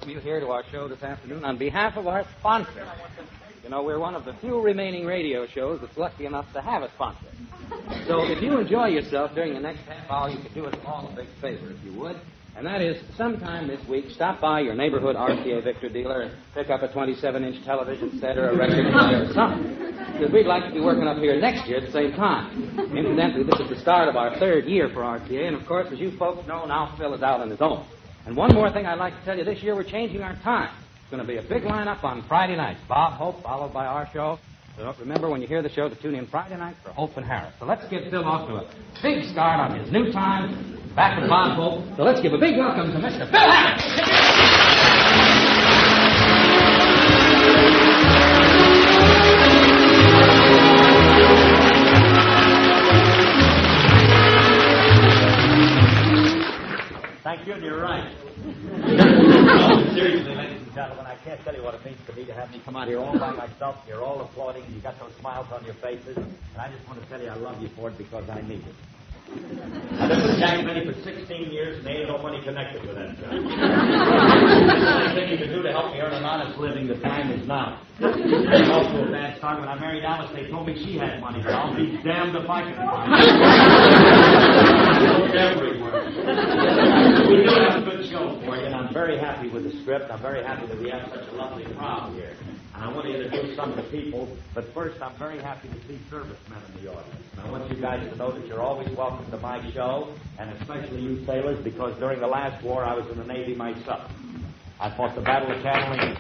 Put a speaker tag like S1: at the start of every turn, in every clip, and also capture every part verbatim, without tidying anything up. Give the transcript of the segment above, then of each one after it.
S1: welcome you here to our show this afternoon on behalf of our sponsor. You know, we're one of the few remaining radio shows that's lucky enough to have a sponsor. So if you enjoy yourself during the next half hour, you could do us all a big favor, if you would. And that is, sometime this week, stop by your neighborhood R C A Victor dealer and pick up a twenty-seven inch television set or a record player or something. Because we'd like to be working up here next year at the same time. Incidentally, this is the start of our third year for R C A, and of course, as you folks know, now Phil is out on his own. And one more thing I'd like to tell you, this year we're changing our time. It's going to be a big lineup on Friday nights. Bob Hope, followed by our show. So remember, when you hear the show, to tune in Friday night for Hope and Harris. So let's get Phil off to a big start on his new time, back with Bob Hope. So let's give a big welcome to Mister Phil Harris.
S2: Thank you, and you're right. No, seriously, ladies and gentlemen, I can't tell you what it means to me to have me come out here all by myself. You're all applauding, and you got those smiles on your faces, and I just want to tell you I love you for it because I need it. I've been with Jack Benny for sixteen years, and there ain't no money connected with that job. The only thing you can do to help me earn an honest living, the time is now. And also a bad start. When I married Alice, they told me she had money, but I'll be damned if I can find it. Everywhere. We do have a good show for you, and I'm very happy with the script. I'm very happy that we have such a lovely crowd here. And I want to introduce some of the people, but first I'm very happy to see servicemen in the audience. And I want you guys to know that you're always welcome to my show, and especially you sailors, because during the last war I was in the Navy myself. I fought the Battle of Catalina.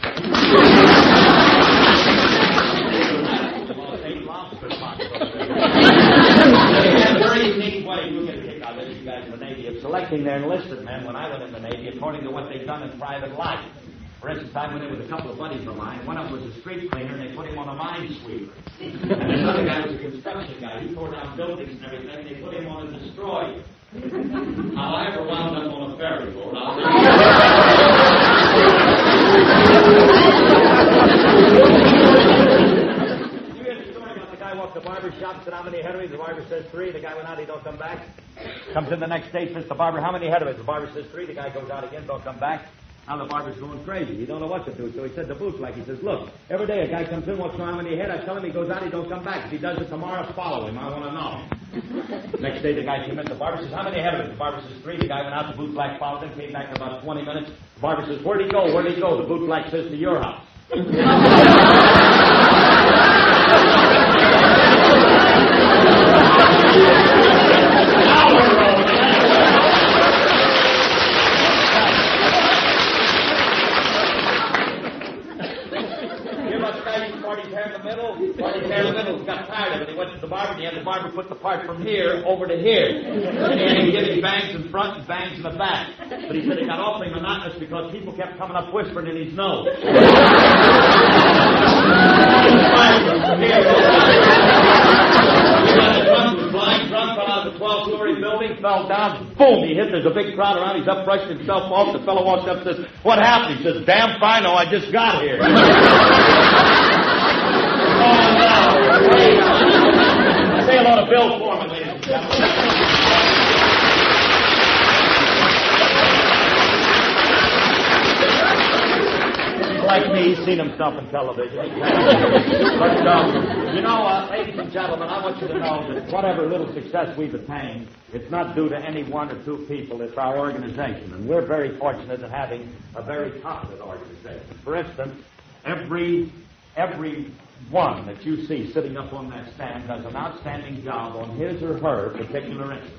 S2: Eight lobster pots over there. They had a very unique way, you'll get a kick out of this, you guys in the Navy, of selecting their enlisted men when I went in the Navy according to what they'd done in private life. For instance, I went in with a couple of buddies of mine. One of them was a street cleaner, and they put him on a minesweeper. And another guy was a construction guy. He tore down buildings and everything, and they put him on a destroyer. Now, I ever wound up on a ferry boat. You hear the story about the guy walked the barber shop, said, how many head of The barber says three. The guy went out, he don't come back. Comes in the next day, says the barber, how many head of The barber says three. The guy goes out again, don't come back. Now the barber's going crazy. He don't know what to do. So he said to Bootleg, he says, look, every day a guy comes in, wants to know how many head. I tell him he goes out, he don't come back. If he does it tomorrow, follow him. I want to know. Next day the guy came in. The barber says, how many head of it? The barber says three. The guy went out, the Bootleg followed him, came back in about twenty minutes. The barber says, where'd he go? Where'd he go? The Bootleg says, to your house. Now we're rolling. Party's hair in the middle, Party's hair in the middle. He got tired of it. He went to the barber, and he had the barber put the part from here over to here. And he had him give him bangs in front and bangs in the back. But he said it got awfully monotonous because people kept coming up whispering in his nose. Flying drunk, fell out of the twelve-story building, fell down, boom, he hit. There's a big crowd around. He's up, brushed himself off. The fellow walks up and says, what happened? He says, damn fine, oh, I just got here. Oh, no. Say hello to Bill Foreman, ladies and gentlemen. Like me, he's seen himself in television. But, um, you know, uh, ladies and gentlemen, I want you to know that whatever little success we've attained, it's not due to any one or two people. It's our organization. And we're very fortunate in having a very competent organization. For instance, every, every one that you see sitting up on that stand does an outstanding job on his or her particular interest.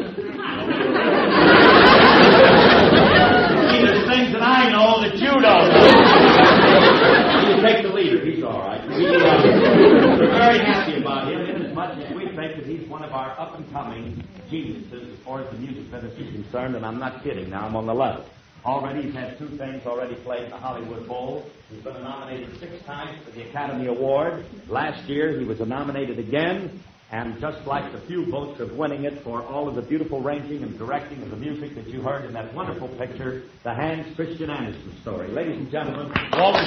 S2: See, there's things that I know that you don't know. You take the leader. He's all right. We, uh, we're very happy about him, in as much as we think that he's one of our up-and-coming geniuses as far as the music business is concerned, and I'm not kidding. Now I'm on the level. Already he's had two things already played in the Hollywood Bowl. He's been nominated six times for the Academy Award. Last year he was nominated again. And just like the few votes of winning it for all of the beautiful arranging and directing of the music that you heard in that wonderful picture, the Hans Christian Andersen story. Ladies and gentlemen, Walter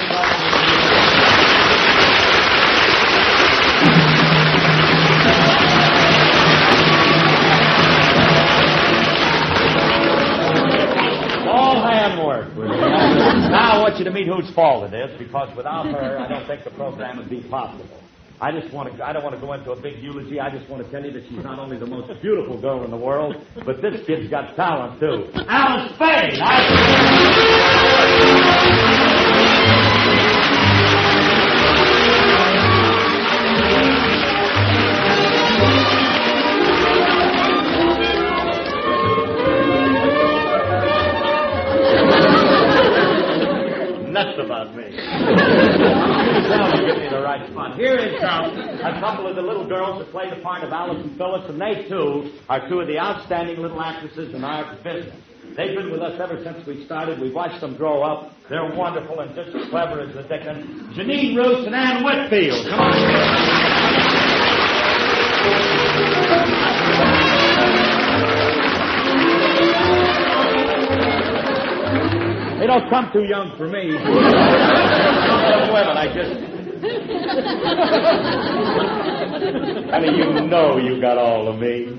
S2: all hand work. Now want you to meet whose fault it is, because without her, I don't think the program would be possible. I just want to, I don't want to go into a big eulogy. I just want to tell you that she's not only the most beautiful girl in the world, but this kid's got talent, too. Alice Faye! Nuts about me. Now you give me the right spot. Here is um, a couple of the little girls that play the part of Allison Phillips, and they, too, are two of the outstanding little actresses in our business. They've been with us ever since we started. We've watched them grow up. They're wonderful and just as clever as the Dickens. Janine Roos and Ann Whitfield. Come on. They don't come too young for me. Some women, I just... Honey, you know you got all of me.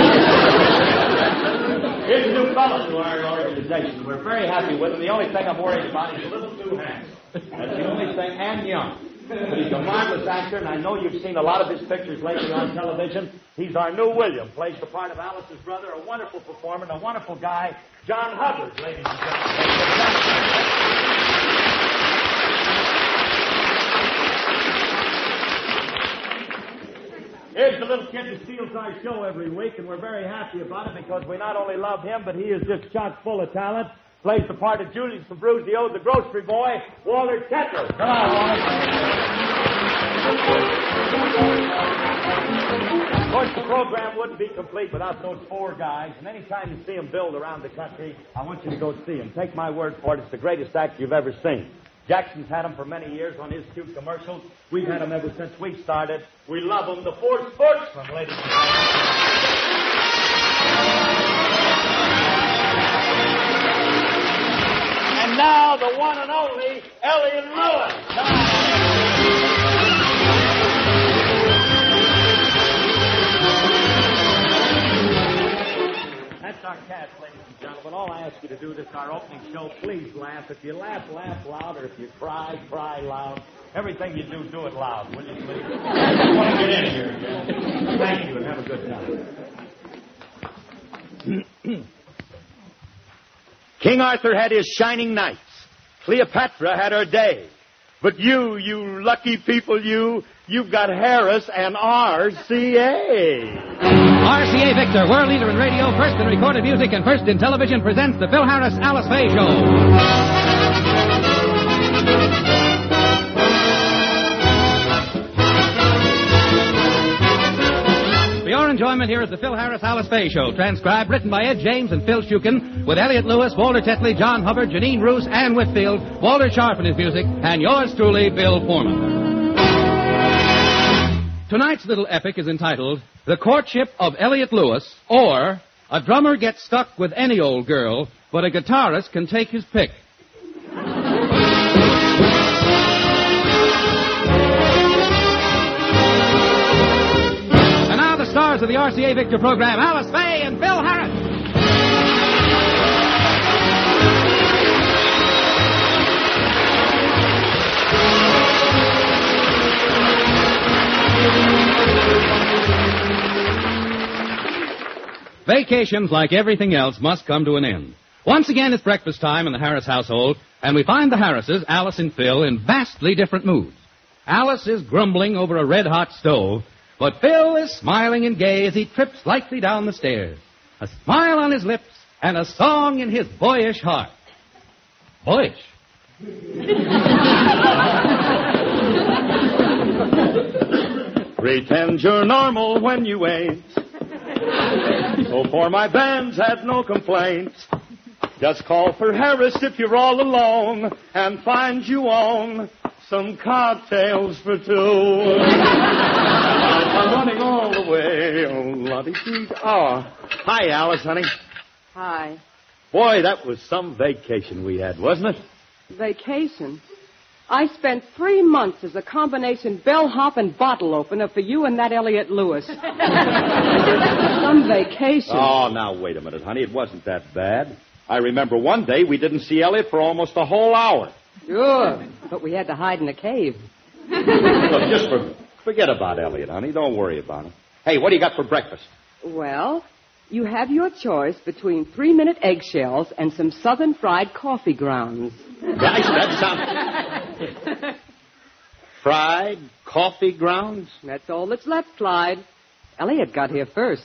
S2: Here's a new fellow to our organization. We're very happy with him. The only thing I'm worried about is a little too handsome. That's the only thing, and young. But he's a marvelous actor, and I know you've seen a lot of his pictures lately on television. He's our new William, plays the part of Alice's brother, a wonderful performer, and a wonderful guy, John Hubbard, ladies and gentlemen. Here's the little kid that steals our show every week, and we're very happy about it because we not only love him, but he is just chock full of talent. Plays the part of Julius Fabruzio, the grocery boy, Walter Tettler. Come on, Walter. Of course, the program wouldn't be complete without those four guys, and anytime you see them build around the country, I want you to go see them. Take my word for it, it's the greatest act you've ever seen. Jackson's had them for many years on his cute commercials. We've had them ever since we started. We love them. The Four Sportsmen, ladies and gentlemen. And now, the one and only Elliott Lewis. That's our cast, ladies and gentlemen. All I ask you to do this our opening show, please laugh. If you laugh, laugh loud, or if you cry, cry loud. Everything you do, do it loud, will you, please? I want to get in here again. Thank you, and have a good time. King Arthur had his shining nights. Cleopatra had her day. But you, you lucky people, you, you've got Harris and R C A.
S1: R C A Victor, world leader in radio, first in recorded music, and first in television, presents the Phil Harris Alice Faye Show. For your enjoyment, here is the Phil Harris Alice Faye Show, transcribed, written by Ed James and Phil Shukin, with Elliott Lewis, Walter Tetley, John Hubbard, Janine Roos, Ann Whitfield, Walter Sharp in his music, and yours truly, Bill Foreman. Tonight's little epic is entitled The Courtship of Elliott Lewis, or A Drummer Gets Stuck with Any Old Girl, but a Guitarist Can Take His Pick. And now the stars of the R C A Victor program, Alice Faye and Phil Harris. Vacations, like everything else, must come to an end. Once again, it's breakfast time in the Harris household, and we find the Harrises, Alice and Phil, in vastly different moods. Alice is grumbling over a red-hot stove, but Phil is smiling and gay as he trips lightly down the stairs. A smile on his lips and a song in his boyish heart. Boyish?
S2: Pretend you're normal when you ain't. So for my bands had no complaints. Just call for Harris if you're all alone and find you own some cocktails for two. I'm running all the way. Oh, Lottie, please. Oh, hi, Alice, honey.
S3: Hi.
S2: Boy, that was some vacation we had, wasn't it?
S3: Vacation? I spent three months as a combination bellhop and bottle opener for you and that Elliott Lewis. Some vacation.
S2: Oh, now, wait a minute, honey. It wasn't that bad. I remember one day we didn't see Elliott for almost a whole hour.
S3: Sure, but we had to hide in a cave.
S2: Look, just for, forget about Elliot, honey. Don't worry about him. Hey, what do you got for breakfast?
S3: Well, you have your choice between three-minute eggshells and some southern fried coffee grounds.
S2: Nice, that sounds... Fried coffee grounds?
S3: That's all that's left, Clyde. Elliot got here first.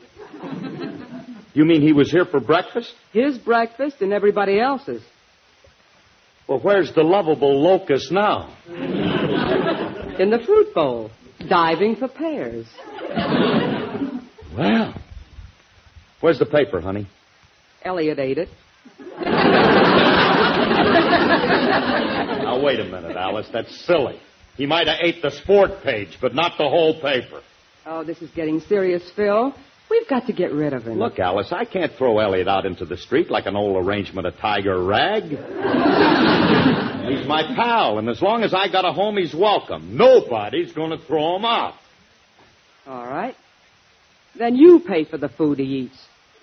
S2: You mean he was here for breakfast?
S3: His breakfast and everybody else's.
S2: Well, where's the lovable locust now?
S3: In the fruit bowl, diving for pears.
S2: Well, where's the paper, honey?
S3: Elliot ate it.
S2: Now, wait a minute, Alice. That's silly. He might have ate the sport page, but not the whole paper.
S3: Oh, this is getting serious, Phil. We've got to get rid of him.
S2: Look, Alice, I can't throw Elliot out into the street like an old arrangement of Tiger Rag. He's my pal, and as long as I got a home, he's welcome. Nobody's going to throw him out.
S3: All right. Then you pay for the food he eats.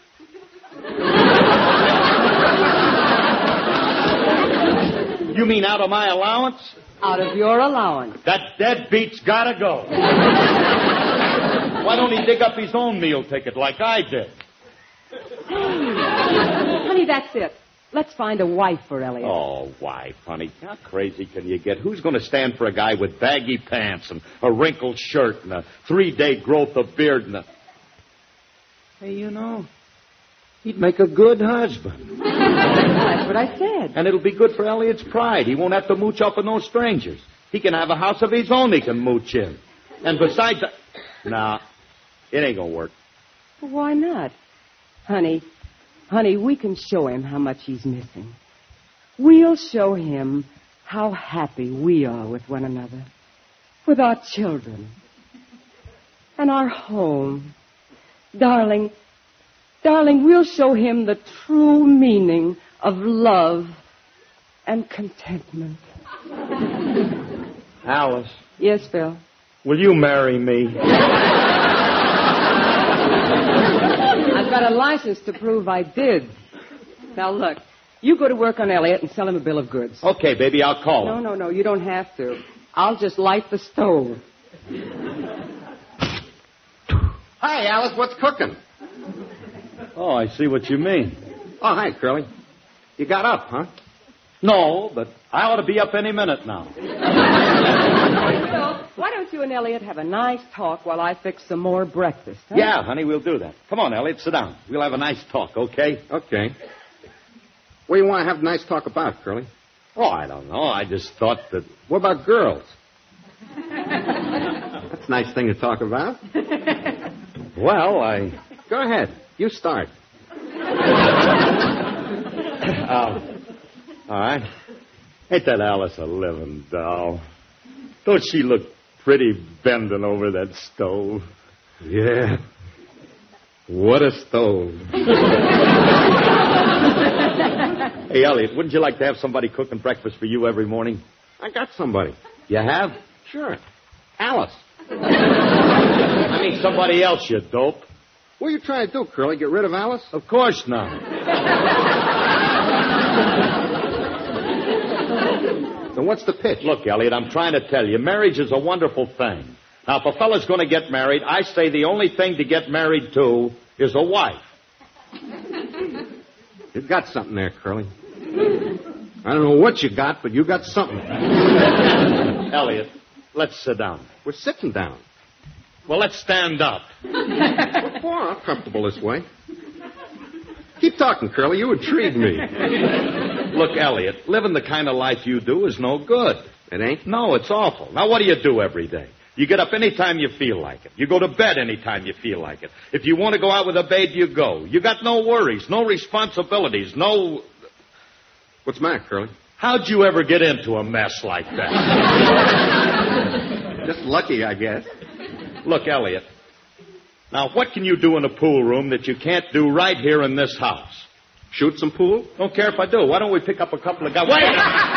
S2: You mean out of my allowance?
S3: Out of your allowance.
S2: That deadbeat's gotta go. Why don't he dig up his own meal ticket like I did?
S3: Honey, that's it. Let's find a wife for Elliot.
S2: Oh, wife, honey. How crazy can you get? Who's going to stand for a guy with baggy pants and a wrinkled shirt and a three-day growth of beard and a... Hey, you know, he'd make a good husband.
S3: That's what I said.
S2: And it'll be good for Elliot's pride. He won't have to mooch off of no strangers. He can have a house of his own he can mooch in. And besides... The... Nah, it ain't going to work.
S3: Well, why not? Honey, honey, we can show him how much he's missing. We'll show him how happy we are with one another, with our children, and our home. Darling, darling, we'll show him the true meaning of love and contentment.
S2: Alice.
S3: Yes, Phil?
S2: Will you marry me?
S3: I've got a license to prove I did. Now, look, you go to work on Elliot and sell him a bill of goods.
S2: Okay, baby, I'll call
S3: No,
S2: him.
S3: no, no, you don't have to. I'll just light the stove.
S4: Hi, Alice. What's cooking?
S2: Oh, I see what you mean.
S4: Oh, hi, Curly. You got up, huh?
S2: No, but I ought to be up any minute now.
S3: So, why don't you and Elliot have a nice talk while I fix some more breakfast, huh?
S2: Yeah, honey, we'll do that. Come on, Elliot, sit down. We'll have a nice talk, okay?
S4: Okay. What do you want to have a nice talk about, Curly?
S2: Oh, I don't know. I just thought that...
S4: What about girls? That's a nice thing to talk about.
S2: Well, I...
S4: Go ahead. You start.
S2: uh, all right. Ain't that Alice a living doll? Don't she look pretty bending over that stove?
S4: Yeah. What a stove.
S2: Hey, Elliot, wouldn't you like to have somebody cooking breakfast for you every morning?
S4: I got somebody.
S2: You have?
S4: Sure. Alice.
S2: I mean somebody else, you dope.
S4: What are you trying to do, Curly? Get rid of Alice?
S2: Of course not.
S4: Then what's the pitch?
S2: Look, Elliot, I'm trying to tell you, marriage is a wonderful thing. Now, if a fella's going to get married, I say the only thing to get married to is a wife.
S4: You've got something there, Curly. I don't know what you got, but you got something.
S2: Elliot, let's sit down.
S4: We're sitting down.
S2: Well, let's stand up.
S4: What for? I'm comfortable this way. Keep talking, Curly. You intrigue me.
S2: Look, Elliot, living the kind of life you do is no good.
S4: It ain't?
S2: No, it's awful. Now, what do you do every day? You get up any time you feel like it. You go to bed any time you feel like it. If you want to go out with a babe, you go. You got no worries, no responsibilities, no...
S4: What's the matter, Curly?
S2: How'd you ever get into a mess like that?
S4: Just lucky, I guess.
S2: Look, Elliot, now what can you do in a pool room that you can't do right here in this house?
S4: Shoot some pool?
S2: Don't care if I do. Why don't we pick up a couple of guys? Wait!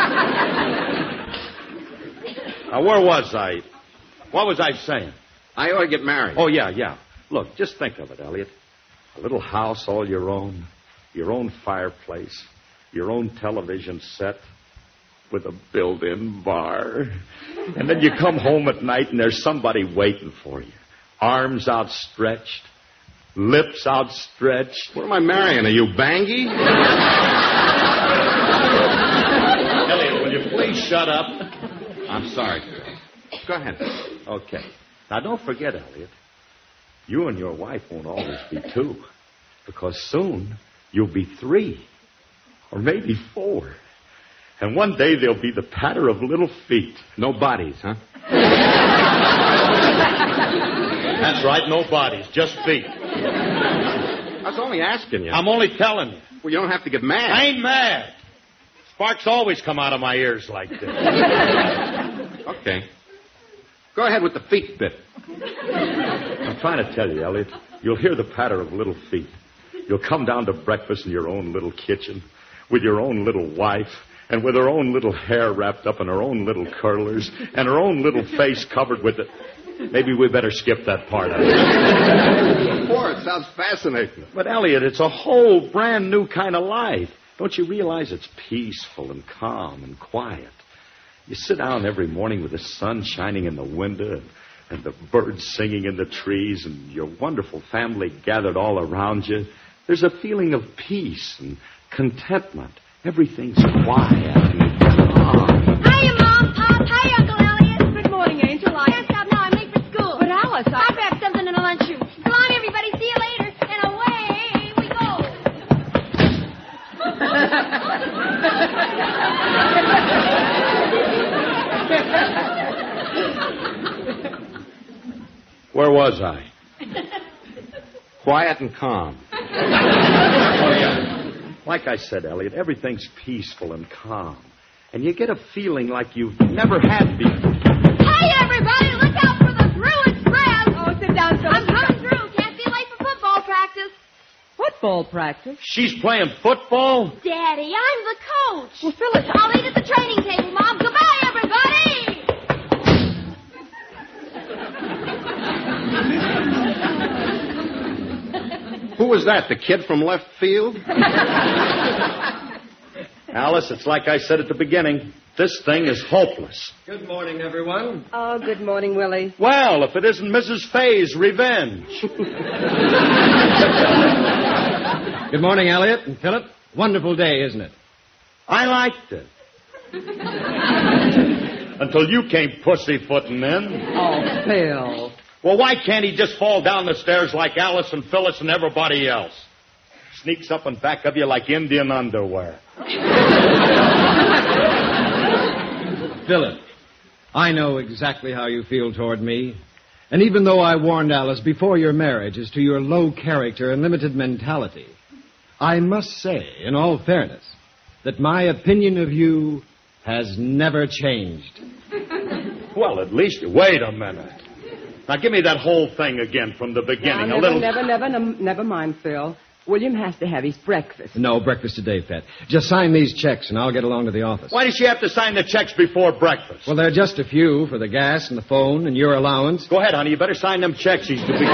S2: Now, where was I? What was I saying?
S4: I ought to get married.
S2: Oh, yeah, yeah. Look, just think of it, Elliot. A little house all your own, your own fireplace, your own television set. with a built-in bar. And then you come home at night and there's somebody waiting for you. Arms outstretched, lips outstretched.
S4: What am I marrying? Are you Bangy?
S2: Elliot, will you please shut up?
S4: I'm sorry, Phil. Go ahead.
S2: Okay. Now, don't forget, Elliot, you and your wife won't always be two, because soon you'll be three, or maybe four. And one day there'll be the patter of little feet.
S4: No bodies, huh?
S2: That's right, no bodies, just feet.
S4: I was only asking you.
S2: I'm only telling you.
S4: Well, you don't have to get mad.
S2: I ain't mad. Sparks always come out of my ears like this.
S4: Okay. Go ahead with the feet bit.
S2: I'm trying to tell you, Elliot, you'll hear the patter of little feet. You'll come down to breakfast in your own little kitchen with your own little wife and with her own little hair wrapped up in her own little curlers and her own little face covered with it. Maybe we better skip that part of it.
S4: Boy, it sounds fascinating.
S2: But, Elliot, it's a whole brand new kind of life. Don't you realize it's peaceful and calm and quiet? You sit down every morning with the sun shining in the window and, and the birds singing in the trees and your wonderful family gathered all around you. There's a feeling of peace and contentment. Everything's quiet and calm.
S5: Hiya, Mom, Pop. Hi, Uncle Elliot.
S3: Good morning, Angel. I...
S5: Can't stop now. I'm late for school.
S3: But, Alice, I...
S5: I'll grab something in the lunchroom. Come on, everybody. See you later. And away we
S2: Where was I?
S4: Quiet and calm.
S2: Oh, yeah. Like I said, Elliot, everything's peaceful and calm. And you get a feeling like you've never had before.
S5: Hey, everybody. Look out for the Through Express.
S3: Oh, sit down, Phyllis.
S5: I'm coming through. Can't be late for football practice.
S3: Football practice?
S2: She's playing football?
S5: Daddy, I'm the coach.
S3: Well, Phyllis...
S5: I'll eat at the training table, Mom. Goodbye, everybody.
S4: Who was that, the kid from left field?
S2: Alice, it's like I said at the beginning. This thing is hopeless.
S6: Good morning, everyone.
S3: Oh, good morning, Willie.
S2: Well, if it isn't Missus Fay's revenge.
S6: Good morning, Elliot and Philip. Wonderful day, isn't it?
S2: I liked it. Until you came pussyfooting in.
S3: Oh, Phil.
S2: Well, why can't he just fall down the stairs like Alice and Phyllis and everybody else? Sneaks up and back of you like Indian underwear.
S6: Philip, I know exactly how you feel toward me. And even though I warned Alice before your marriage as to your low character and limited mentality, I must say, in all fairness, that my opinion of you has never changed.
S2: Well, at least, wait a minute. Now, give me that whole thing again from the beginning.
S3: Now,
S2: a
S3: never,
S2: little...
S3: never, never, never, never mind, Phil. William has to have his breakfast.
S6: No breakfast today, Pet. Just sign these checks and I'll get along to the office.
S2: Why does she have to sign the checks before breakfast?
S6: Well, there are just a few for the gas and the phone and your allowance.
S2: Go ahead, honey. You better sign them checks. She's to begin.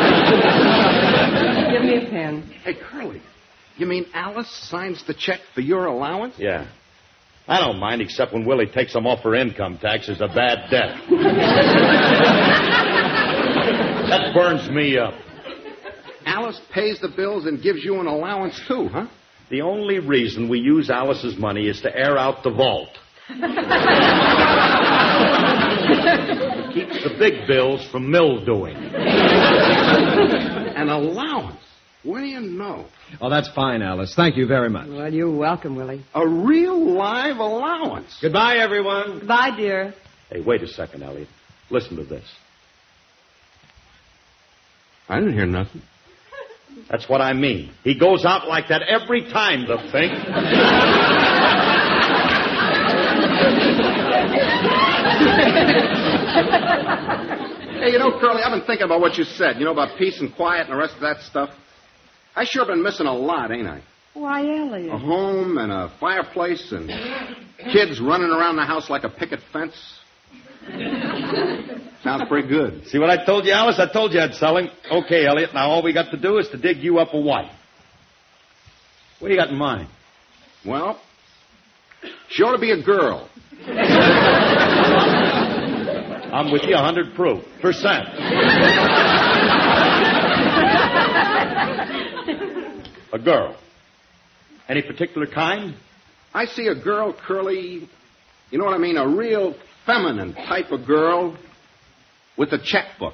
S3: Give me a pen.
S4: Hey, Curly, you mean Alice signs the check for your allowance?
S2: Yeah. I don't mind, except when Willie takes them off her income tax as a bad debt. That burns me up.
S4: Alice pays the bills and gives you an allowance, too, huh?
S2: The only reason we use Alice's money is to air out the vault. It keeps the big bills from mildewing.
S4: An allowance? What do you know?
S6: Oh, that's fine, Alice. Thank you very much.
S3: Well, you're welcome, Willie.
S4: A real live allowance.
S6: Goodbye, everyone.
S3: Goodbye, dear.
S2: Hey, wait a second, Elliot. Listen to this.
S4: I didn't hear nothing.
S2: That's what I mean. He goes out like that every time, the thing.
S4: Hey, you know, Curly, I've been thinking about what you said, you know, about peace and quiet and the rest of that stuff. I sure been missing a lot, ain't I?
S3: Why, Elliot?
S4: A home and a fireplace and kids running around the house like a picket fence. Sounds pretty good.
S2: See what I told you, Alice? I told you I'd sell him. Okay, Elliot, now all we got to do is to dig you up a wife. What do you got in mind?
S4: Well, She ought to be a girl.
S2: I'm with you a hundred proof. Percent. A girl. Any particular kind?
S4: I see a girl, Curly, you know what I mean, a real feminine type of girl with a checkbook.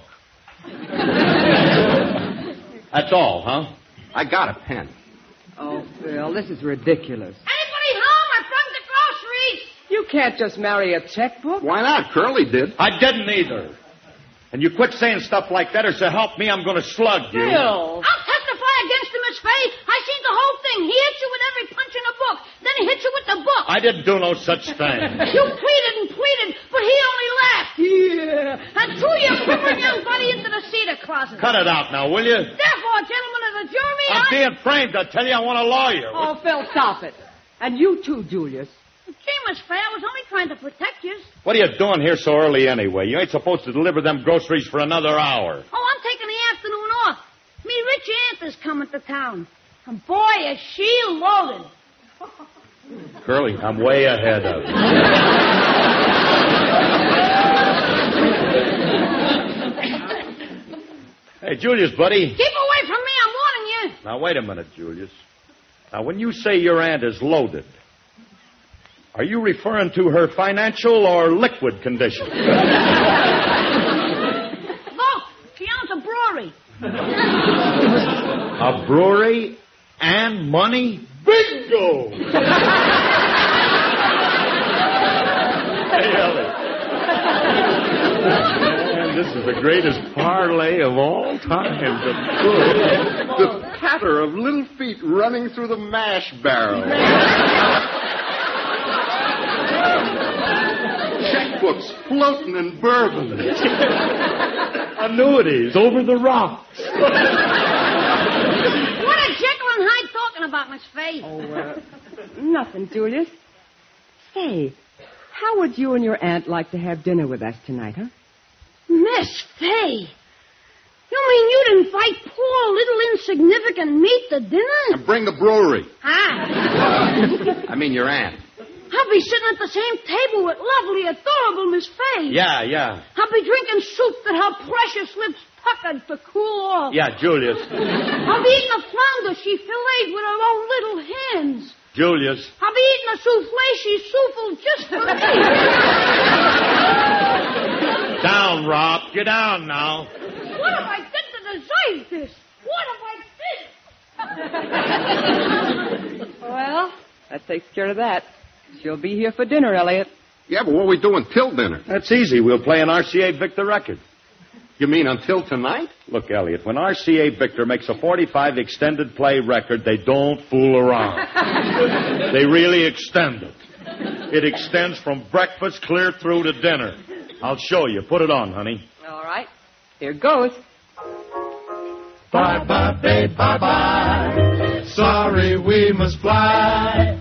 S2: That's all, huh?
S4: I got a pen.
S3: Oh, Phil, this is ridiculous.
S5: Anybody home? I brought the groceries.
S3: You can't just marry a checkbook.
S4: Why not? Curly did.
S2: I didn't either. And you quit saying stuff like that, or so help me, I'm going to slug you.
S3: Phil.
S5: I'll testify against him, Miss Fay. I seen the whole thing. He hit you with every punch in the book. Then he hit you with the book.
S2: I didn't do no such thing.
S5: You pleaded and pleaded, but he only laughed. Yeah. And threw your quivering young body into the cedar closet.
S2: Cut it out now, will you?
S5: Therefore, gentlemen of the jury,
S2: I'm
S5: I...
S2: being framed. I tell you, I want a lawyer.
S3: Oh, Phil, stop it. And you too, Julius.
S5: Gee, Miss Fay, I was only trying to protect you.
S2: What are you doing here so early anyway? You ain't supposed to deliver them groceries for another hour.
S5: Oh, I'm taking the afternoon off. Me rich aunt is coming to town. And boy, is she loaded.
S2: Curly, I'm way ahead of you. Hey, Julius, buddy.
S5: Keep away from me, I'm warning you.
S2: Now, wait a minute, Julius. Now, when you say your aunt is loaded, are you referring to her financial or liquid condition?
S5: Look, she owns a brewery.
S2: A brewery and money? Bingo! Hey, Ellie. Man, this is the greatest parlay of all time.
S4: The patter of little feet running through the mash barrel. Checkbooks floating in bourbon.
S2: Annuities over the rocks.
S5: What are Jekyll and Hyde talking about, Miss Fay?
S3: Oh, uh, nothing, Julius. Say, how would you and your aunt like to have dinner with us tonight, huh?
S5: Miss Fay, you mean you'd invite poor little insignificant me to dinner?
S4: And bring the brewery.
S5: Ah.
S4: I mean your aunt.
S5: I'll be sitting at the same table with lovely, adorable Miss Fay.
S2: Yeah, yeah.
S5: I'll be drinking soup that her precious lips puckered to cool off.
S2: Yeah, Julius.
S5: I'll be eating a flounder she filleted with her own little hands.
S2: Julius.
S5: I'll be eating a souffle she souffled just for me.
S2: Down, Rob. Get down now.
S5: What have I done to deserve this? What have I done?
S3: Well, that takes care of that. She'll be here for dinner, Elliot.
S4: Yeah, but what are we doing till dinner?
S2: That's easy. We'll play an R C A Victor record.
S4: You mean until tonight?
S2: Look, Elliot, when R C A Victor makes a forty-five extended play record, they don't fool around. They really extend it. It extends from breakfast clear through to dinner. I'll show you. Put it on, honey.
S3: All right. Here goes.
S7: Bye-bye, babe, bye-bye. Sorry we must fly.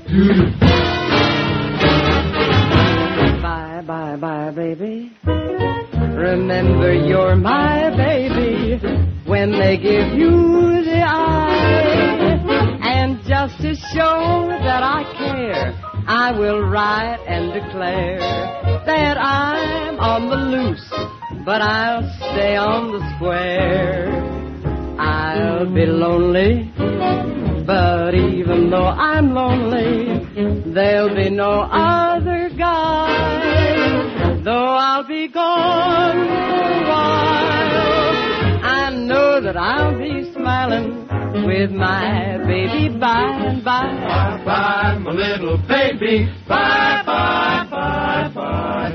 S3: Bye, bye, bye, baby. Remember you're my baby when they give you the eye. And just to show that I care, I will write and declare that I'm on the loose, but I'll stay on the square. I'll be lonely, but even though I'm lonely, there'll be no other guy. Though I'll be gone for a while, I know that I'll be smiling with my baby by and by.
S7: Bye-bye, my little baby. Bye-bye, bye-bye.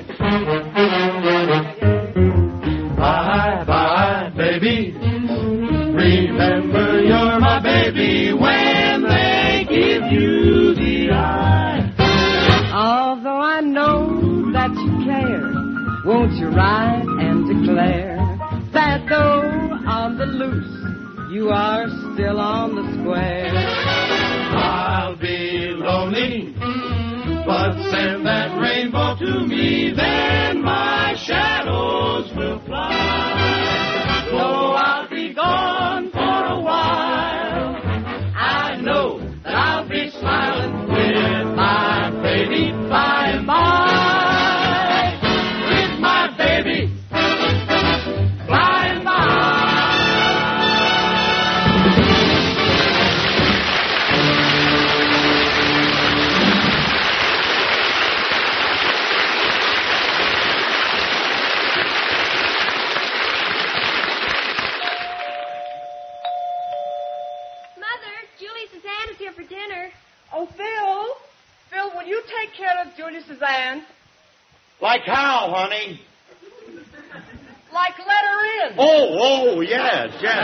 S7: Bye-bye, baby. Remember you're my baby when they give you the eye.
S3: Although I know that you care, won't you write and declare that though on the loose, you are still on the square?
S7: I'll be lonely, but send that rainbow to me, then my shadows will fly. Though I'll be gone for a while, I know that I'll be smiling with my baby.
S8: here for dinner.
S3: Oh, Phil. Phil, will you take care of Julius's aunt?
S2: Like how, honey?
S3: Like let her in.
S2: Oh, oh, yes, yes.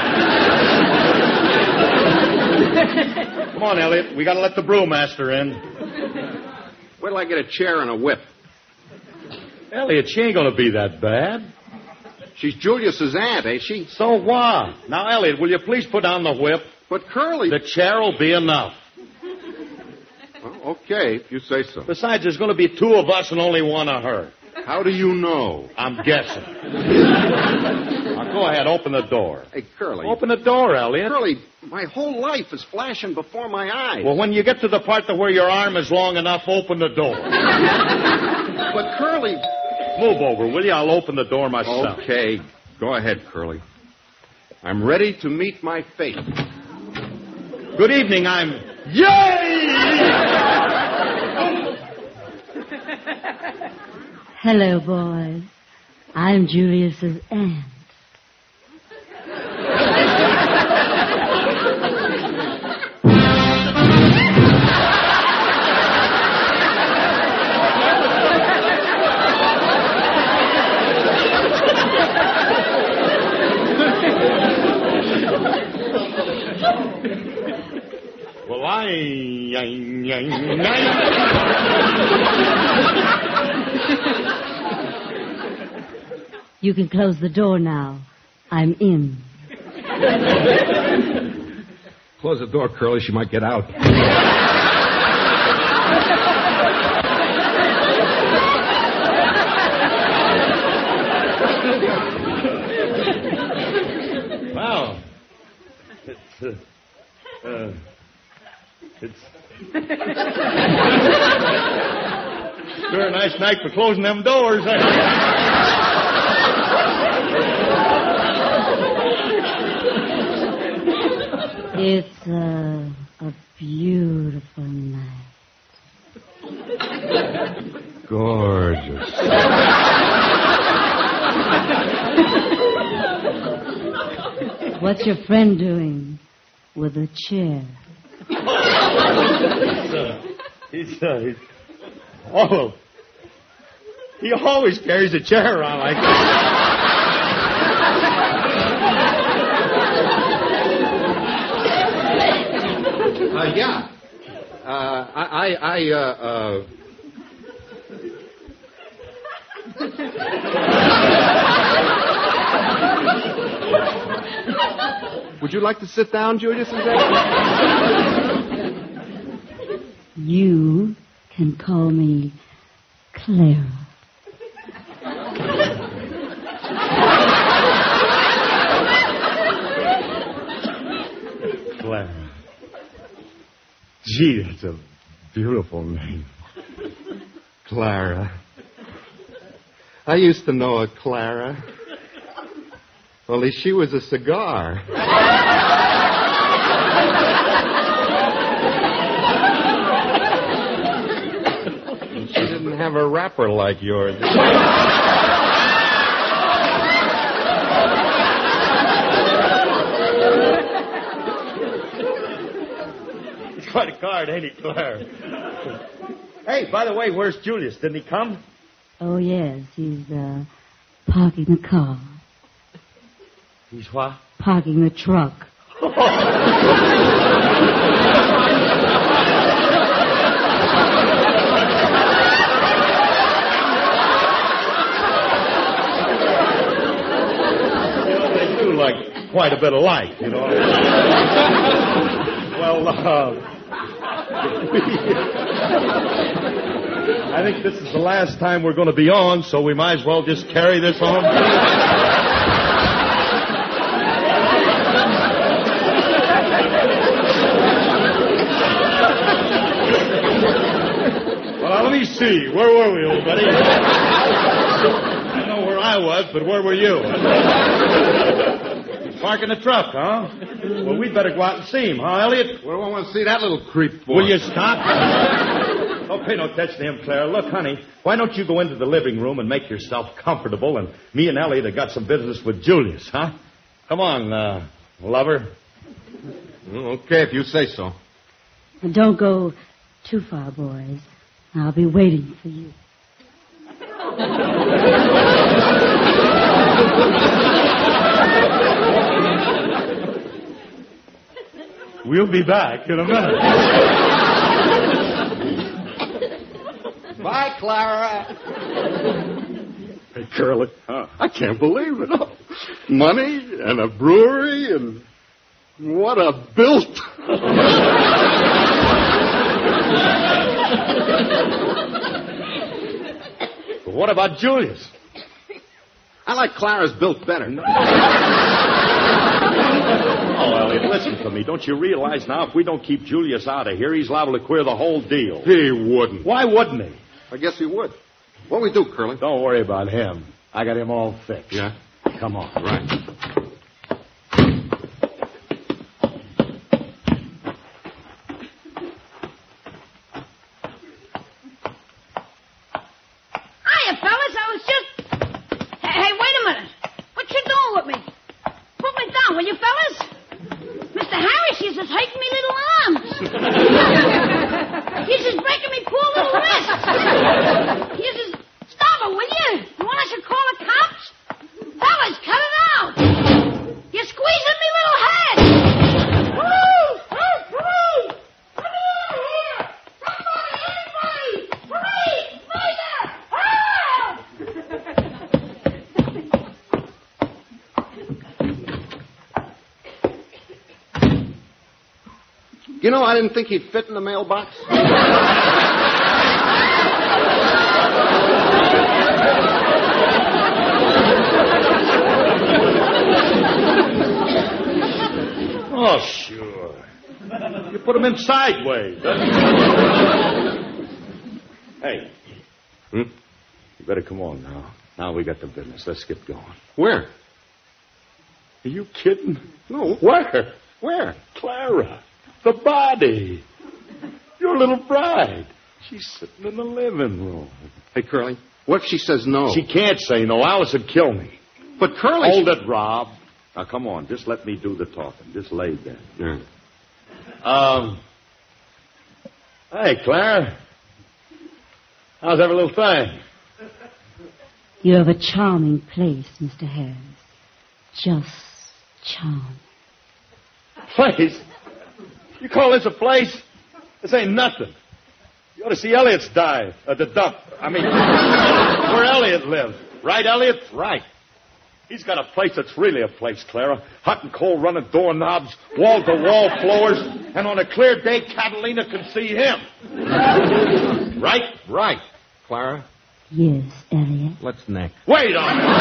S2: Come on, Elliot. We got to let the brewmaster in.
S4: Wait till I get a chair and a whip.
S2: Elliot, she ain't going to be that bad.
S4: She's Julius's aunt, ain't she?
S2: So what? Now, Elliot, will you please put down the whip?
S4: But Curly...
S2: The chair will be enough.
S4: Well, okay, if you say so.
S2: Besides, there's going to be two of us and only one of her.
S4: How do you know?
S2: I'm guessing. Now, go ahead, open the door.
S4: Hey, Curly.
S2: Open the door, Elliot.
S4: Curly, my whole life is flashing before my eyes.
S2: Well, when you get to the part where your arm is long enough, open the door.
S4: But, Curly...
S2: Move over, will you? I'll open the door myself.
S4: Okay. Go ahead, Curly. I'm ready to meet my fate.
S2: Good evening, I'm... Yay!
S5: Hello, boys. I'm Julius's aunt.
S2: Well, I... I, I, I...
S5: You can close the door now. I'm in.
S6: Close the door, Curly. She might get out.
S2: Wow. It's, uh, uh, it's... Sure a nice night for closing them doors.
S5: It's uh, a beautiful night.
S6: Gorgeous.
S5: What's your friend doing with a chair?
S2: He's, uh, he's... Oh, he always carries a chair around like that.
S4: Uh, yeah. Uh, I, I, I, uh, uh... Would you like to sit down, Julius?
S5: You can call me Clara.
S2: Clara. Gee, that's a beautiful name.
S4: Clara. I used to know a Clara. Only she was a cigar. She didn't have a wrapper like yours.
S2: He's quite a card, ain't he, Clara? Hey, by the way, where's Julius? Didn't he come?
S5: Oh, yes. He's, uh, parking the car.
S2: He's what?
S5: Parking the truck.
S2: Like quite a bit alike, you know. Well, uh, I think this is the last time we're going to be on, so we might as well just carry this on. Well, let me see. Where were we, old buddy? I know where I was, but where were you? Parking the truck, huh? Well, we'd better go out and see him, huh, Elliot?
S4: Well, I want to see that little creep for.
S2: Will you stop? Don't pay no attention to him, Clara. Look, honey, why don't you go into the living room and make yourself comfortable, and me and Elliot have got some business with Julius, huh? Come on, uh, lover.
S4: Okay, if you say so.
S5: And don't go too far, boys. I'll be waiting for you.
S7: We'll be back in a minute.
S4: Bye, Clara.
S8: Hey, Curly, huh? I can't believe it. Oh, money and a brewery and what a built.
S2: But what about Julius?
S4: I like Clara's built better.
S2: Oh, Elliot, listen to me. Don't you realize now if we don't keep Julius out of here, he's liable to queer the whole deal?
S8: He wouldn't.
S2: Why wouldn't he?
S4: I guess he would. What do we do, Curly?
S2: Don't worry about him. I got him all fixed.
S4: Yeah?
S2: Come on.
S4: Right.
S5: Hiya, fellas. I was just... Hey, hey, wait a minute. What you doing with me? Put me down, will you, fellas? Mister Harris, he's just taking me little arms. He's just breaking me poor little wrists. He's just... Stop it, will you? You want us to call the cops? Fellas, cut it out. You're squeezing me little head. Woo! Woo! Woo! Come on here. Somebody, anybody. Police! Major!
S4: You know, I didn't think he'd fit in the mailbox.
S2: Oh, sure. You put him in sideways. Hey.
S8: Hmm?
S2: You better come on now. Now we got the business. Let's get going.
S4: Where?
S2: Are you kidding?
S4: No.
S2: Where?
S4: Where?
S2: Clara. The body. Your little bride. She's sitting in the living room.
S4: Hey, Curly, what if she says no?
S2: She can't say no. Alice would kill me.
S4: But Curly...
S2: Hold it, Rob. Now, come on. Just let me do the talking. Just lay there.
S4: Yeah.
S2: Um. Hey, Clara. How's every little thing?
S5: You have a charming place, Mister Harris. Just charming.
S2: Place? You call this a place? This ain't nothing. You ought to see Elliot's dive at the dump. I mean, where Elliot lives. Right, Elliot? Right. He's got a place that's really a place, Clara. Hot and cold running doorknobs, wall-to-wall floors, and on a clear day, Catalina can see him. Right?
S4: Right. Clara?
S5: Yes, Elliot.
S4: What's next?
S2: Wait a minute.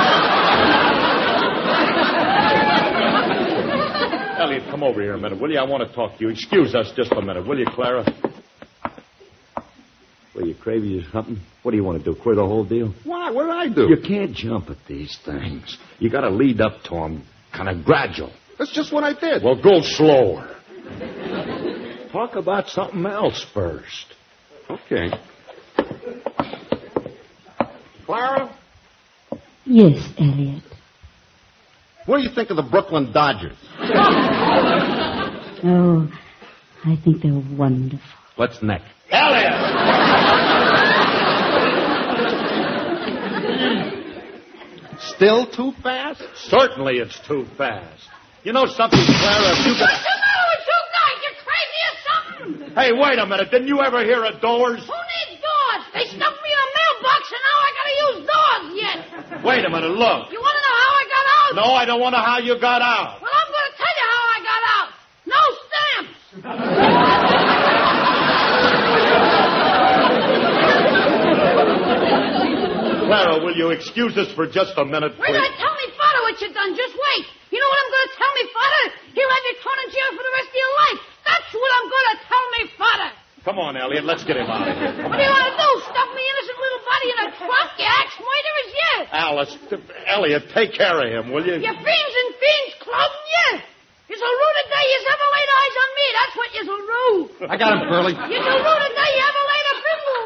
S2: Elliot, come over here a minute, will you? I want to talk to you. Excuse us just a minute, will you, Clara? Well, you crazy or something? What do you want to do, quit the whole deal?
S4: Why? What did I do?
S2: You can't jump at these things. You got to lead up to them, kind of gradual.
S4: That's just what I did.
S2: Well, go slower. Talk about something else first.
S4: Okay. Clara,
S5: Yes, Elliot.
S4: what do you think of the Brooklyn Dodgers?
S5: Oh, I think they're wonderful.
S4: What's next?
S2: Elliot!
S4: Still too fast?
S2: Certainly it's too fast. You know something, Clara? If you got...
S5: What's the matter with you guys? You crazy or something?
S2: Hey, wait a minute. Didn't you ever hear of doors?
S5: Who needs doors? They stuffed me in a mailbox and now I gotta use doors yet.
S2: Wait a minute. Look.
S5: You wanna know how I got out?
S2: No, I don't want to know how you got out.
S5: Well, I'm gonna tell you how I got out. No stamps.
S2: Clara, will you excuse us for just a minute,
S5: Wait till
S2: please?
S5: I tell me father what you done. Just wait. You know what I'm gonna tell me father? He'll have you thrown in jail for the rest of your life. That's what I'm gonna tell me father.
S2: Come on, Elliot. Let's get him out of here. Come
S5: What do you
S2: on.
S5: want to do? Stuff me innocent little body in a trunk? You axe murderers, you.
S2: Alice, Elliot, take care of him, will you?
S5: You fiends and fiends clothing you. You're so rude a day you ever laid eyes on me. That's what you're so rude.
S4: I got him, Curly.
S5: You're so rude a day you ever laid a finger.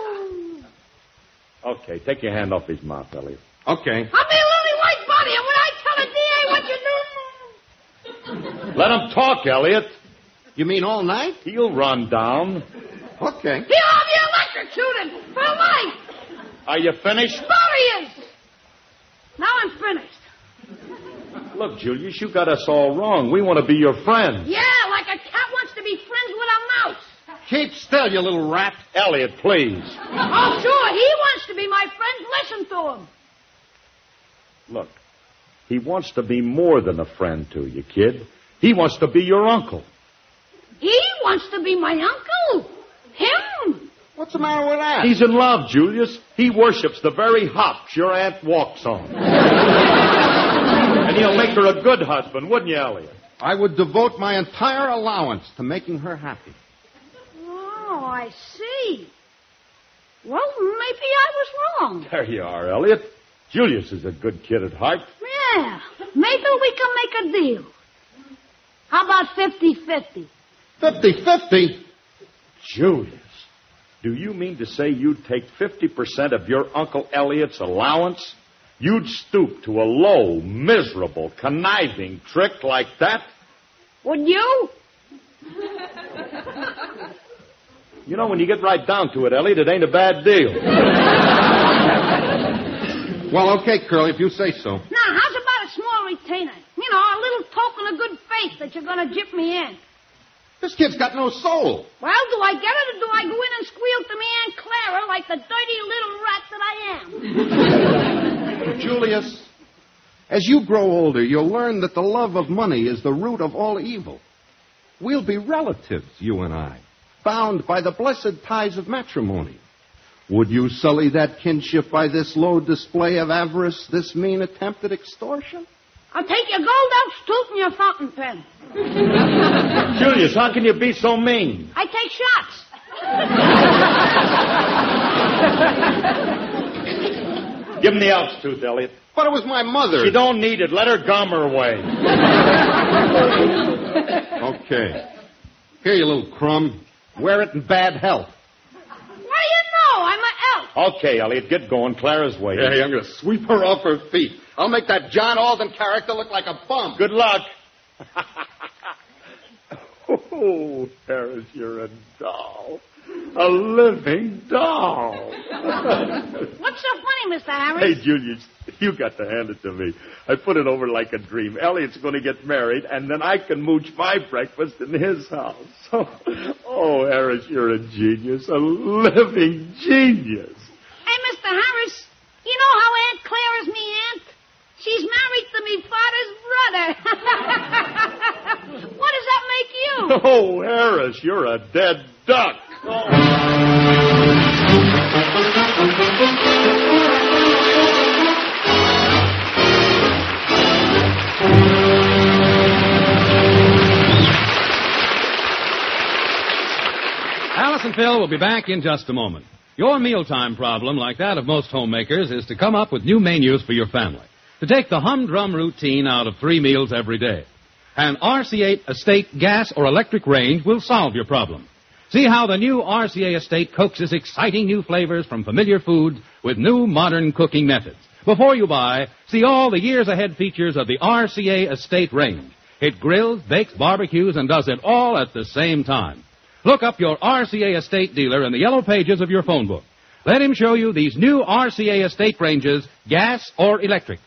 S2: Okay, take your hand off his mouth, Elliot.
S4: Okay.
S5: I'll be a lily white body, and when I tell the D A what you do...
S2: Let him talk, Elliot.
S4: You mean all night?
S2: He'll run down.
S4: Okay.
S5: He'll have you electrocuted for life.
S2: Are you finished?
S5: There he is. Now I'm finished.
S2: Look, Julius, you got us all wrong. We want to be your friends.
S5: Yeah, like a cat wants to be friends with a mouse.
S4: Keep still, you little rat.
S2: Elliot, please.
S5: Oh, sure, he wants to be my friend. Listen to him.
S2: Look, he wants to be more than a friend to you, kid. He wants to be your uncle.
S5: He wants to be my uncle. Him.
S4: What's the matter with that?
S2: He's in love, Julius. He worships the very hops your aunt walks on. And he'll make her a good husband, wouldn't you, Elliot?
S4: I would devote my entire allowance to making her happy.
S5: Oh, I see. Well, maybe I was wrong.
S2: There you are, Elliot. Julius is a good kid at heart.
S5: Yeah, maybe we can make a deal. How about fifty-fifty?
S4: Fifty-fifty?
S2: Julius, do you mean to say you'd take fifty percent of your Uncle Elliot's allowance? You'd stoop to a low, miserable, conniving trick like that?
S5: Would you?
S2: You know, when you get right down to it, Elliot, it ain't a bad deal.
S4: Well, okay, Curly, if you say so.
S5: Now, how's about a small retainer? You know, a little token of good faith that you're going to jip me in.
S4: This kid's got no soul.
S5: Well, do I get it or do I go in and squeal to me Aunt Clara like the dirty little rat that I am?
S4: Julius, as you grow older, you'll learn that the love of money is the root of all evil. We'll be relatives, you and I, bound by the blessed ties of matrimony. Would you sully that kinship by this low display of avarice, this mean attempt at extortion?
S5: I'll take your gold out stoop and your fountain pen.
S2: Julius, how can you be so mean?
S5: I take shots.
S2: Give him the ounce tooth, Elliot.
S4: But it was my mother.
S2: She don't need it. Let her gum her way.
S4: Okay. Here, you little crumb. Wear it in bad health.
S5: What do you know? I'm an elf.
S2: Okay, Elliot, get going. Clara's waiting.
S4: Hey, I'm going to sweep her off her feet. I'll make that John Alden character look like a bum.
S2: Good luck. Oh, Harris, you're a doll. A living doll.
S5: What's so funny, Mister Harris?
S2: Hey, Julius, you got to hand it to me. I put it over like a dream. Elliot's going to get married, and then I can mooch my breakfast in his house. Oh, oh, Harris, you're a genius. A living genius.
S5: Hey, Mister Harris, you know how Aunt Clara's me aunt? She's married to me father's brother. What does that make you?
S2: Oh, Harris, you're a dead duck.
S6: Alice and Phil will be back in just a moment. Your mealtime problem, like that of most homemakers, is to come up with new menus for your family. To take the humdrum routine out of three meals every day. An R C A Estate gas or electric range will solve your problem. See how the new R C A Estate coaxes exciting new flavors from familiar foods with new modern cooking methods. Before you buy, see all the years ahead features of the R C A Estate range. It grills, bakes, barbecues, and does it all at the same time. Look up your R C A Estate dealer in the yellow pages of your phone book. Let him show you these new R C A Estate ranges, gas or electric.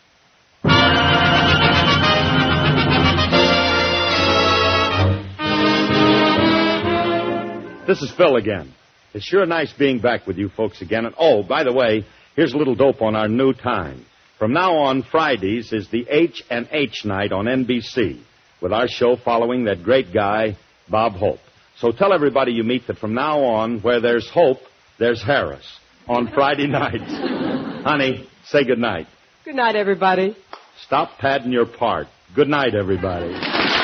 S2: This is Phil again. It's sure nice being back with you folks again. And oh, by the way, here's a little dope on our new time. From now on, Fridays is the H and H night on N B C, with our show following that great guy, Bob Hope. So tell everybody you meet that from now on, where there's hope, there's Harris on Friday nights. Honey, say good night.
S3: Good night, everybody.
S2: Stop padding your part. Good night, everybody.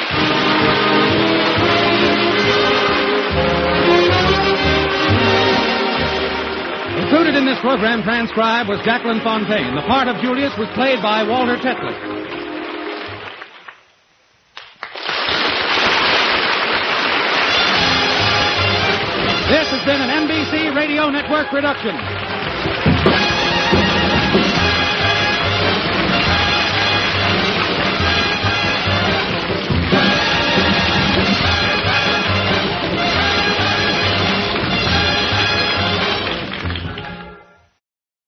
S6: Included in this program transcribed was Jacqueline Fontaine. The part of Julius was played by Walter Tetley. This has been an N B C Radio Network production.